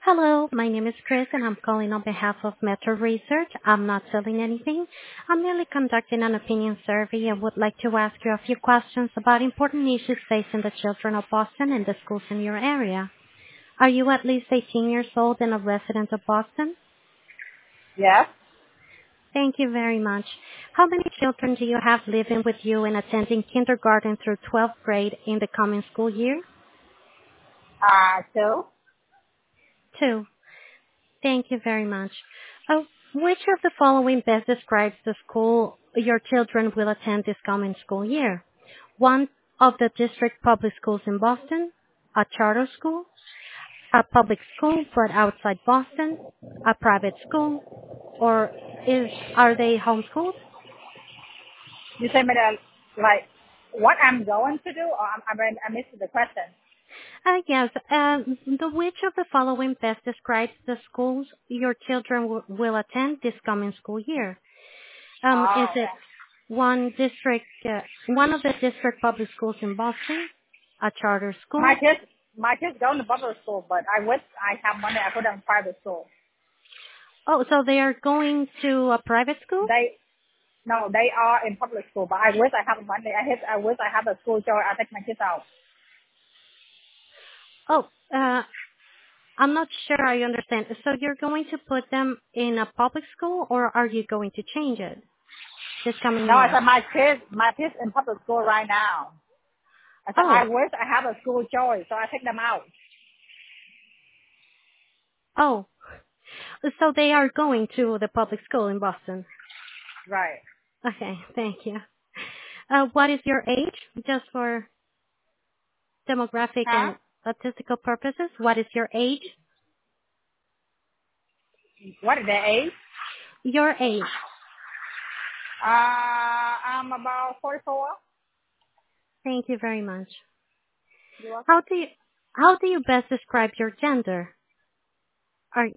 Hello, my name is Chris and I'm calling on behalf of Metro Research. I'm not selling anything. I'm merely conducting an opinion survey and would like to ask you a few questions about important issues facing the children of Boston and the schools in your area. Are you at least 18 years old and a resident of Boston? Yes. Thank you very much. How many children do you have living with you and attending kindergarten through 12th grade in the coming school year? Two. Two. Thank you very much. Which of the following best describes the school your children will attend this coming school year? One of the district public schools in Boston, a charter school, a public school but outside Boston, a private school, or are they homeschooled? You say me that, like, what I'm going to do, or I missed the question. Yes. Which of the following best describes the schools your children will attend this coming school year? Is Oh, it one of the district public schools in Boston, a charter my school? kids, my kids go to public school, but I wish I have money. I put them in private school. Oh, so they are going to a private school? No, they are in public school, but I wish I have money. I wish I have a school so I take my kids out. Oh, I'm not sure I understand. So you're going to put them in a public school, or are you going to change it this coming No, I year? said my kids in public school right now. I said I Oh, wish I have a school choice, so I take them out. oh. So they are going to the public school in Boston. Right. Okay, thank you. What is your age? Just for demographic Huh? and statistical purposes, what is your age? What is their age? Your age. I'm about 44. Thank you very much. You welcome. How do you how do you best describe your gender? Are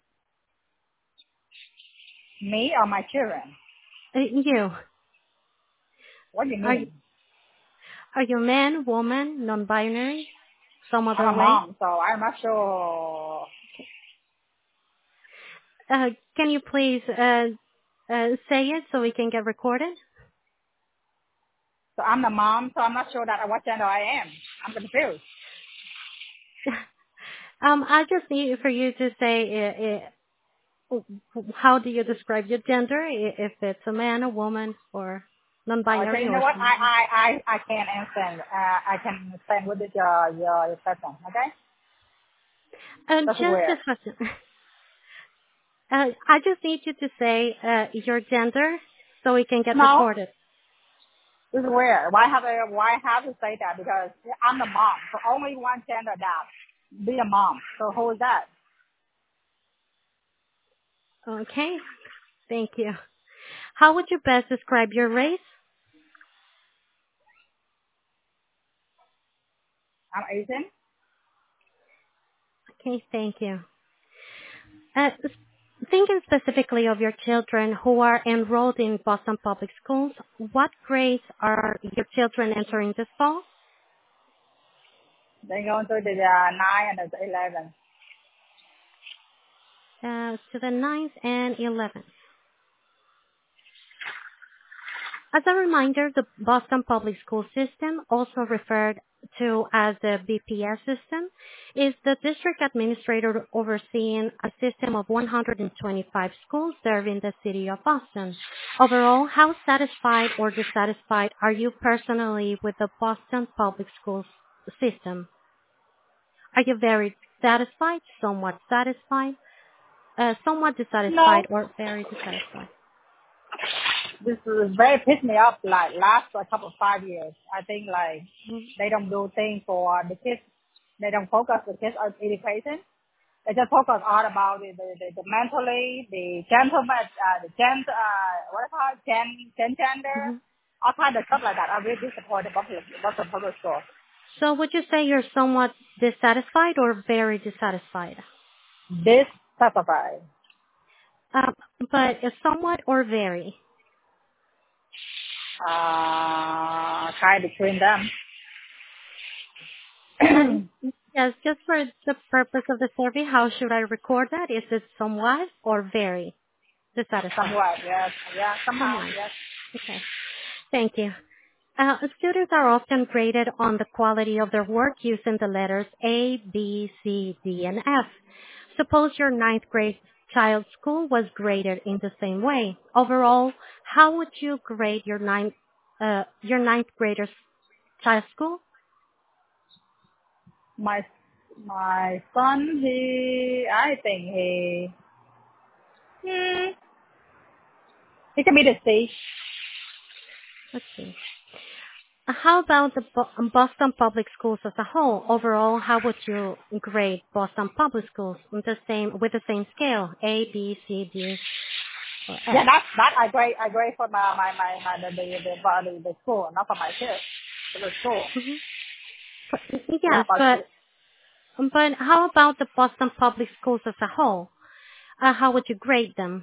Me or my children? you What do you are you, mean? are you man, woman, non-binary, some I'm other a way? mom, so I'm not sure. Can you please say it so we can get recorded? So I'm the mom, so I'm not sure that what gender I am. I'm confused. I just need for you to say how do you describe your gender, if it's a man, a woman, or Okay, non-binary, you know or what? something. I can't understand. I can understand what is your question. Okay, that's Just weird. this question. I just need you to say your gender so we can get No, recorded. this is weird. Why have to say that? Because I'm the mom. So only one gender that be a mom. So who is that? Okay, thank you. How would you best describe your race? I'm Asian. Okay, thank you. Thinking specifically of your children who are enrolled in Boston Public Schools, what grades are your children entering this fall? They go into the 9 and the 11. To the ninth and 11th. As a reminder, the Boston Public School System, also referred to as the BPS system, is the district administrator overseeing a system of 125 schools serving the city of Boston. Overall, how satisfied or dissatisfied are you personally with the Boston Public Schools system? Are you very satisfied, somewhat No, dissatisfied, or very dissatisfied? this is very pissed me off like last a couple of 5 years. I think like Mhm. they don't do things for the kids. They don't focus the kids on education. They just focus all about the mentally, the gentleman, what is it called, gender, Mhm. all kind of stuff like that. I really disappointed about the public school. So would you say you're somewhat dissatisfied or very dissatisfied? This specified, Um, but somewhat or very? kind between them. Uh, Yes, just for the purpose of the survey, how should I record that? Is it somewhat or very dissatisfied? Somewhat, yes. Yeah, somehow, Somewhat. yes. Okay. Thank you. Students are often graded on the quality of their work using the letters A, B, C, D, and F. Suppose your ninth grade child's school was graded in the same way. Overall, how would you grade your ninth grader's child's school? My my son, I think hmm, he can be the C. Let's see. How about the Boston Public Schools as a whole? Overall, how would you grade Boston Public Schools with the same scale? A, B, C, D, or Yeah, F? that I grade for the school, not for my kids. For the school. Hmm. Yeah, Yes, but but how about the Boston Public Schools as a whole? How would you grade them?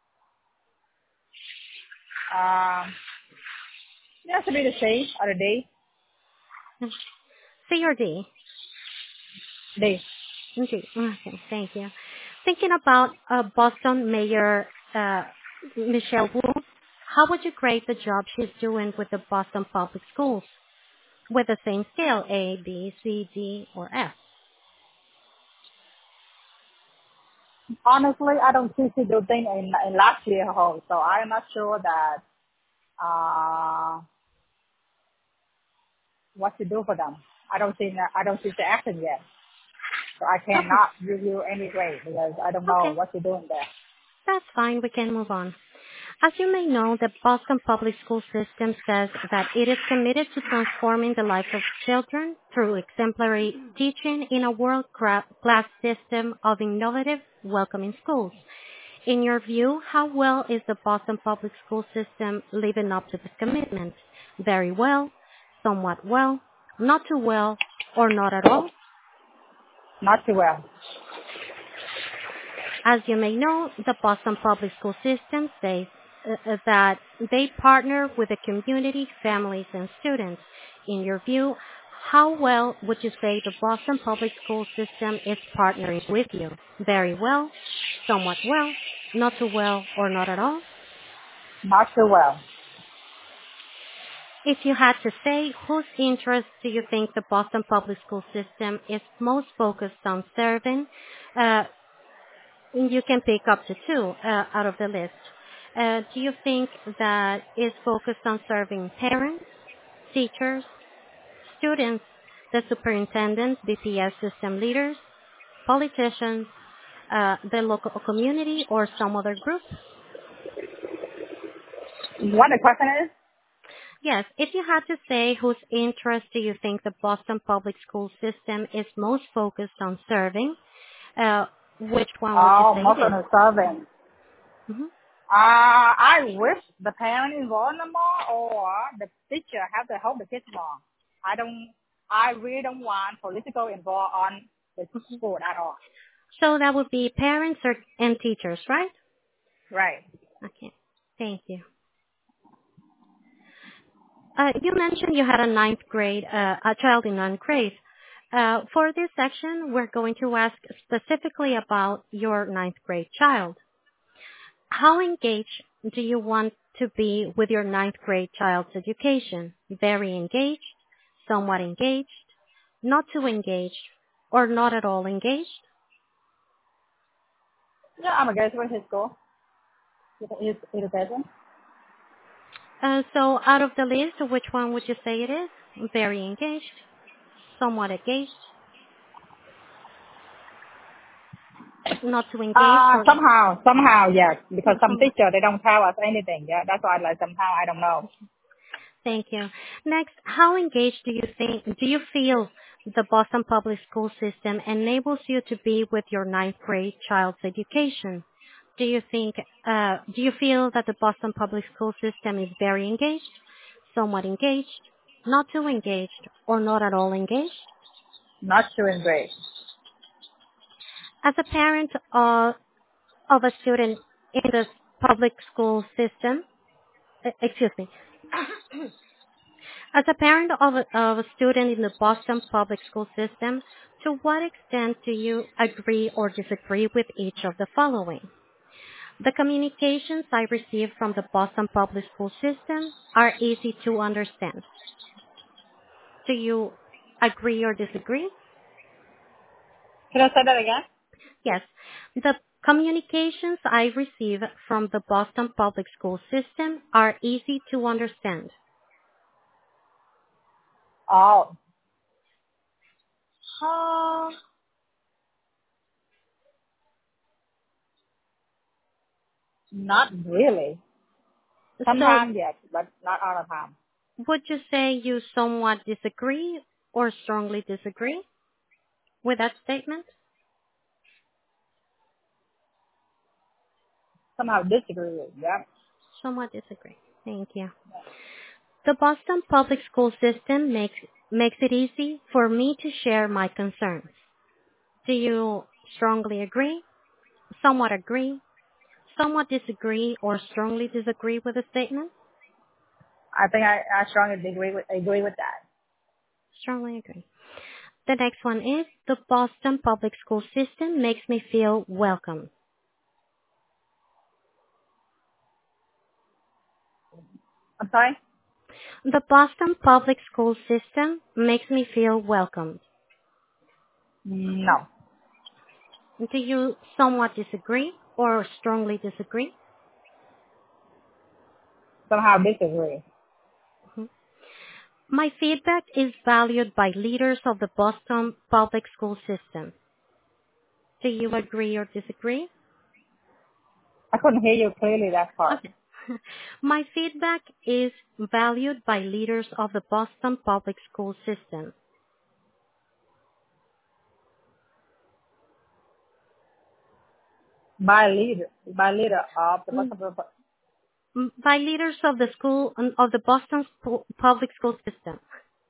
um, yeah, to be the C or the D. C or D? D. D. Okay, thank you. Thinking about Boston Mayor Michelle Wu, how would you grade the job she's doing with the Boston Public Schools with the same scale, A, B, C, D, or F? Honestly, I don't see she do thing in last year whole, so I'm not sure that what to do for them. I don't see the action yet, so I Okay, cannot give you any grade because I don't know okay, what to do in there. that's fine. We can move on. As you may know, the Boston Public School System says that it is committed to transforming the lives of children through exemplary teaching in a world-class system of innovative, welcoming schools. In your view, how well is the Boston Public School System living up to this commitment? Very well, somewhat well, not too well, or not at all? Not too well. As you may know, the Boston Public School System says that they partner with the community, families, and students. In your view, how well would you say the Boston Public School System is partnering with you? Very well, somewhat well, not too well, or not at all? Not too well. If you had to say, whose interests do you think the Boston Public School System is most focused on serving? Uh, You can pick up to two out of the list. Do you think that is focused on serving parents, teachers, students, the superintendents, BPS system leaders, politicians, the local community, or some other group? What the question is? Yes, if you had to say whose interest do you think the Boston Public School System is most focused on serving, uh, which one would you Oh, say most it of is? the serving. Mhm. I wish the parent involved more or the teacher have to help the kids more. I really don't want political involved on the school at all. So that would be parents and teachers, right? Right. Okay. Thank you. You mentioned you had a child in ninth grade. For this section, we're going to ask specifically about your ninth grade child. How engaged do you want to be with your ninth grade child's education? Very engaged, somewhat engaged, not too engaged, or not at all engaged? Yeah, I'm against with his school. His education. So out of the list, which one would you say it is? Very engaged, somewhat engaged, not too engaged, or Somehow, yes. Because some somewhat. teacher they don't tell us anything. Yeah, that's why like somehow I don't know. Thank you. Next, how engaged do you feel the Boston Public School System enables you to be with your ninth grade child's education? Do you feel that the Boston Public School System is very engaged, somewhat engaged, not too engaged, or not at all engaged? Not doing great. As a parent of a student in the public school system, excuse me, as a parent of a student in the Boston public school system, To what extent do you agree or disagree with each of the following? The communications I receive from the Boston Public School System are easy to understand. Do you agree or disagree? Can I say that again? Yes. The communications I receive from the Boston Public School System are easy to understand. Oh. Not really. So Sometimes yes, but not all the time. would you say you somewhat disagree or strongly disagree with that statement? Somehow disagree with. Yeah. Somewhat disagree. Thank you. The Boston Public School System makes it easy for me to share my concerns. Do you strongly agree, somewhat disagree, or strongly disagree with the statement? I think I strongly agree with that. Strongly agree. The next one is the Boston Public School System makes me feel welcome. I'm sorry? The Boston Public School System makes me feel welcome. No. Do you somewhat disagree or strongly disagree? Somehow disagree. Mhm. My feedback is valued by leaders of the Boston Public School System. Do you agree or disagree? I couldn't hear you clearly that part. Okay. My feedback is valued by leaders of the Boston Public School System. By leader of the Mm, Boston. By leaders of the school of the Boston Public School System.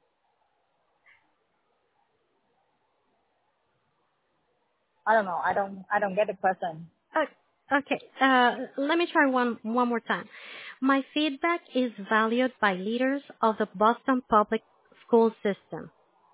I don't know. I don't get the question. Okay. Let me try one more time. My feedback is valued by leaders of the Boston Public School System.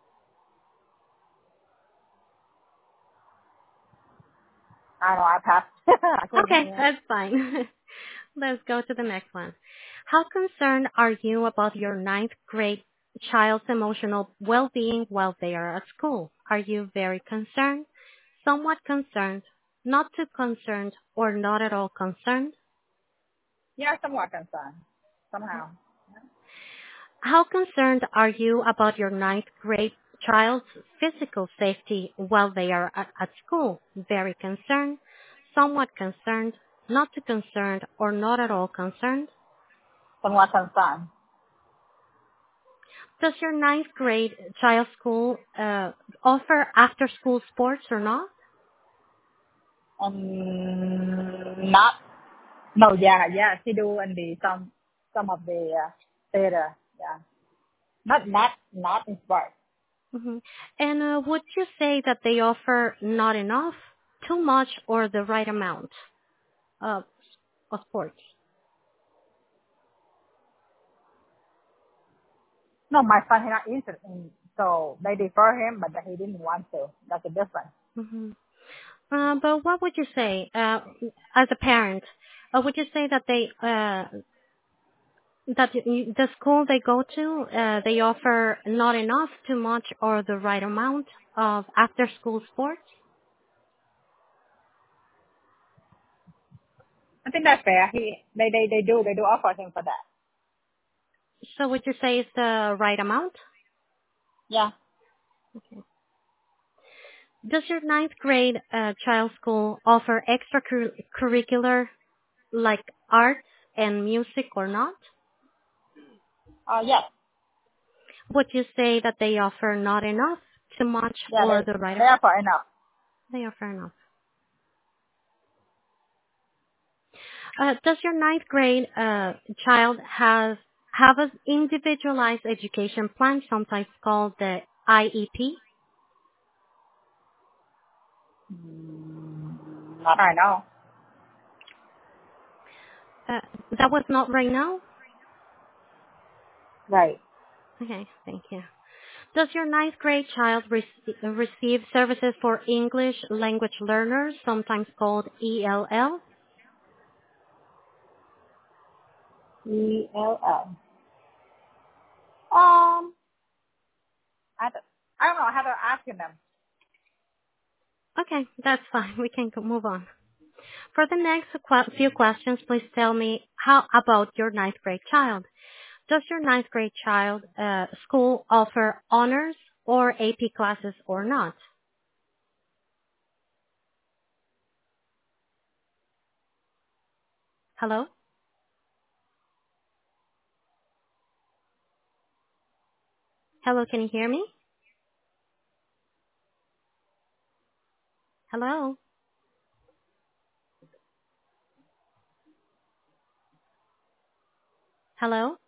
I don't know. I passed. I couldn't Okay, hear. that's fine. Let's go to the next one. How concerned are you about your ninth grade child's emotional well-being while they are at school? Are you very concerned, somewhat concerned, not too concerned, or not at all concerned? Yeah, somewhat concerned. Somehow. How concerned are you about your ninth grade child's physical safety while they are at school? Very concerned, somewhat concerned, not too concerned, or not at all concerned? Somewhat concerned. Does your ninth grade child's school offer after school sports or not? Not. No. Yeah. She do in the some of the theater. Yeah. Not in sports. Hmm. And would you say that they offer not enough, too much, or the right amount of, of sports? No, my son he not interested in, so they defer him, but he didn't want to. That's the difference. Hmm. But what would you say as a parent? Would you say that the school they go to they offer not enough, too much, or the right amount of after-school sports? I think that's fair. They do offer him for that. So would you say it's the right amount? Yeah. Does your ninth grade child school offer extracurricular like arts and music or not? Yes. Would you say that they offer not enough, too much, Yeah. or the right They amount? offer enough. They offer enough. Does your ninth grade child have an individualized education plan, sometimes called the IEP? Not right now. Uh, that was not right now? Right. Okay, thank you. Does your ninth grade child receive services for English language learners, sometimes called ELL? ELL. Um, I don't know. I have to ask them. Okay, that's fine. We can move on. For the next few questions, please tell me how about your ninth grade child. Does your ninth grade child school offer honors or AP classes or not? Hello? Hello, can you hear me? Hello? Hello?